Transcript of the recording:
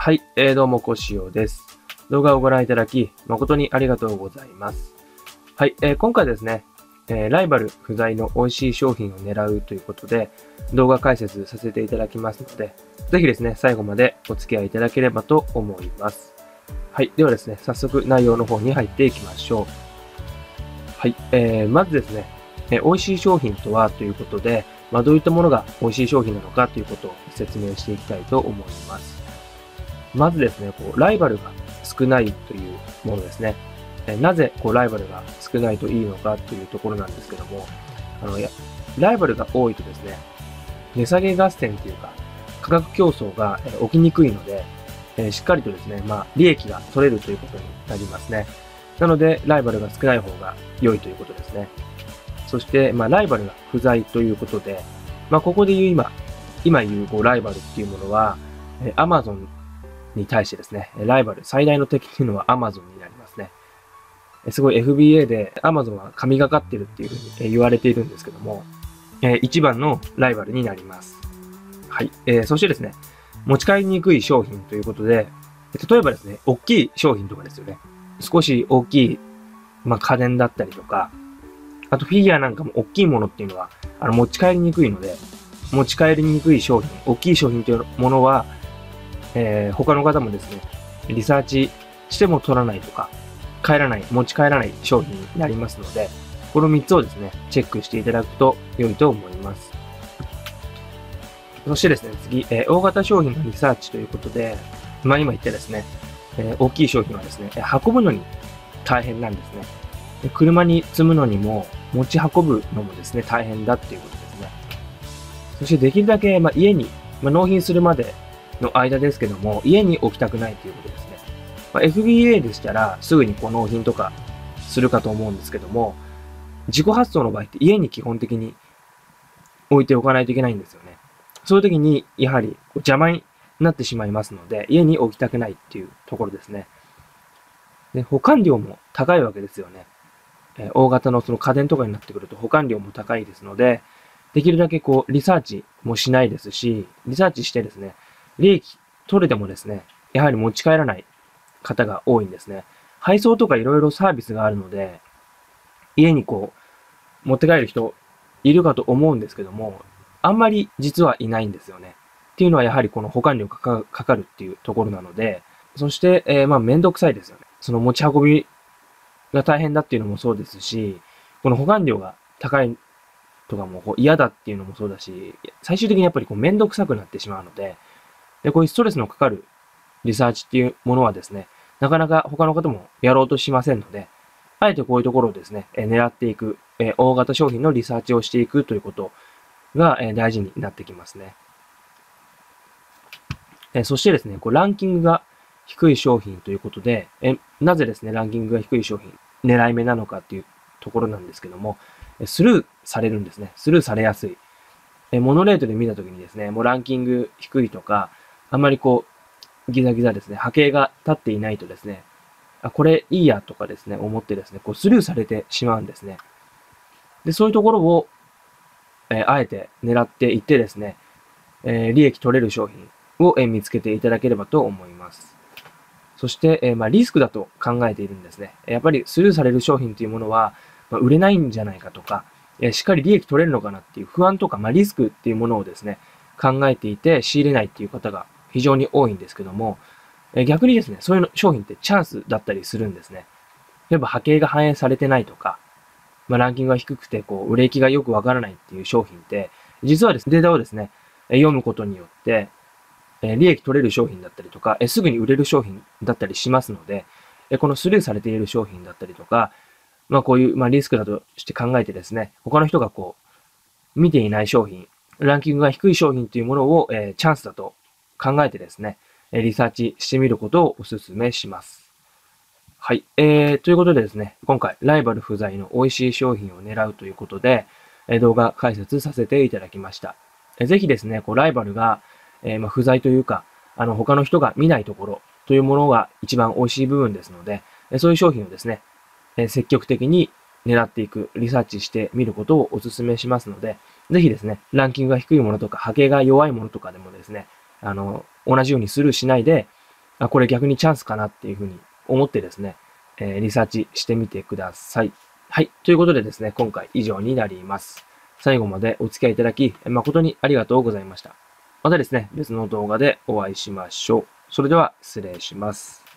はい、どうも、こしおです。動画をご覧いただき、誠にありがとうございます。はい、今回ですね、ライバル不在の美味しい商品を狙うということで、動画解説させていただきますので、ぜひですね、最後までお付き合いいただければと思います。はい、ではですね、早速内容の方に入っていきましょう。はい、まずですね、美味しい商品とはということで、どういったものが美味しい商品なのかということを説明していきたいと思います。まずですね、ライバルが少ないというものですね。なぜライバルが少ないといいのかというところなんですけども、ライバルが多いとですね、値下げ合戦というか、価格競争が起きにくいので、しっかりとですね、利益が取れるということになりますね。なので、ライバルが少ない方が良いということですね。そして、ライバルが不在ということで、ここで言う今言うライバルっていうものは、Amazon に対してですね、ライバル、最大の敵っていうのは Amazon になりますね。すごい FBA で Amazon は神がかってるっていうふうに言われているんですけども、一番のライバルになります。はい。そしてですね、持ち帰りにくい商品ということで、例えばですね、大きい商品とかですよね。少し大きい、家電だったりとか、あとフィギュアなんかも大きいものっていうのは、持ち帰りにくいので、持ち帰りにくい商品、大きい商品というものは、他の方もですね、リサーチしても取らないとか、持ち帰らない商品になりますので、この3つをですね、チェックしていただくと良いと思います。そしてですね、次、大型商品のリサーチということで、今言ったですね、大きい商品はですね、運ぶのに大変なんですね。車に積むのにも、持ち運ぶのもですね、大変だっていうことですね。そしてできるだけ、家に、納品するまでの間ですけども、家に置きたくないということですね。FBA でしたら、すぐに納品とかするかと思うんですけども、自己発送の場合って家に基本的に置いておかないといけないんですよね。そういう時に、やはり邪魔になってしまいますので、家に置きたくないっていうところですね。で、保管料も高いわけですよね。大型のその家電とかになってくると保管料も高いですので、できるだけリサーチもしないですし、リサーチしてですね、利益取れてもですね、やはり持ち帰らない方が多いんですね。配送とかいろいろサービスがあるので、家に持って帰る人いるかと思うんですけども、あんまり実はいないんですよね。っていうのはやはりこの保管料がかかるっていうところなので、そして、めんどくさいですよね。その持ち運びが大変だっていうのもそうですし、この保管料が高いとかも嫌だっていうのもそうだし、最終的にやっぱりめんどくさくなってしまうので、こういうストレスのかかるリサーチっていうものはですね、なかなか他の方もやろうとしませんので、あえてこういうところをですね、狙っていく、大型商品のリサーチをしていくということが大事になってきますね。そしてですね、ランキングが低い商品ということで、なぜですね、ランキングが低い商品、狙い目なのかっていうところなんですけども、スルーされるんですね。スルーされやすい。モノレートで見たときにですね、もうランキング低いとか、あんまりギザギザですね、波形が立っていないとですね、これいいやとかですね、思ってですね、スルーされてしまうんですね。で、そういうところを、あえて狙っていってですね、利益取れる商品を見つけていただければと思います。そして、リスクだと考えているんですね。やっぱりスルーされる商品というものは、売れないんじゃないかとか、しっかり利益取れるのかなっていう不安とか、リスクっていうものをですね、考えていて仕入れないっていう方が非常に多いんですけども、逆にですね、そういう商品ってチャンスだったりするんですね。例えば波形が反映されてないとか、ランキングが低くて、売れ行きがよくわからないっていう商品って、実はですね、データをですね、読むことによって、利益取れる商品だったりとか、すぐに売れる商品だったりしますので、このスルーされている商品だったりとか、こういう、リスクだとして考えてですね、他の人が見ていない商品、ランキングが低い商品というものを、チャンスだと考えてですね、リサーチしてみることをお勧めします。はい。ということでですね、今回、ライバル不在の美味しい商品を狙うということで、動画解説させていただきました。ぜひですね、ライバルが、不在というか、他の人が見ないところというものが一番美味しい部分ですので、そういう商品をですね、積極的に狙っていく、リサーチしてみることをお勧めしますので、ぜひですね、ランキングが低いものとか、波形が弱いものとかでもですね、同じようにスルーしないで、 これ逆にチャンスかなっていうふうに思ってですね、リサーチしてみてください。はい。ということでですね、今回以上になります。最後までお付き合いいただき、誠にありがとうございました。またですね、別の動画でお会いしましょう。それでは失礼します。